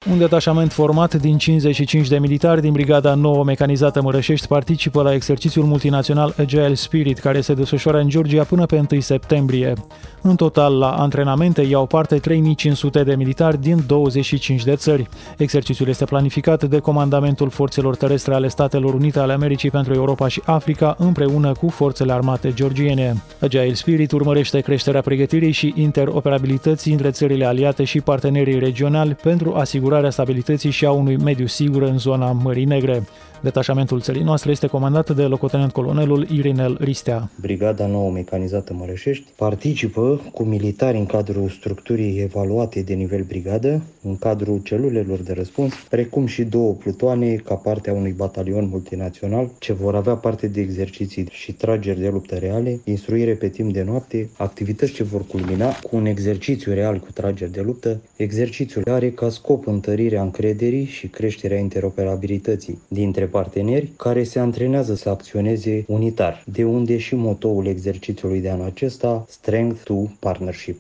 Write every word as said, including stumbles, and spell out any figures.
Un detașament format din cincizeci și cinci de militari din Brigada nouă Mecanizată Mărășești participă la exercițiul multinațional Agile Spirit, care se desfășoară în Georgia până pe întâi septembrie. În total, la antrenamente iau parte trei mii cinci sute de militari din douăzeci și cinci de țări. Exercițiul este planificat de Comandamentul Forțelor Terestre ale Statelor Unite ale Americii pentru Europa și Africa, împreună cu forțele armate georgiene. Agile Spirit urmărește creșterea pregătirii și interoperabilității între țările aliate și partenerii regionali pentru asigurarea stabilității și a unui mediu sigur în zona Mării Negre. Detașamentul țării noastre este comandat de locotenent colonelul Irinel Ristea. Brigada nouă Mecanizată Mărășești participă cu militari în cadrul structurii evaluate de nivel brigadă, în cadrul celulelor de răspuns, precum și două plutoane ca parte a unui batalion multinațional ce vor avea parte de exerciții și trageri de luptă reale, instruire pe timp de noapte, activități ce vor culmina cu un exercițiu real cu trageri de luptă. Exercițiul are ca scop întărirea încrederii și creșterea interoperabilității dintre parteneri care se antrenează să acționeze unitar, de unde și motoul exercițiului de anul acesta, Strength to Partnership.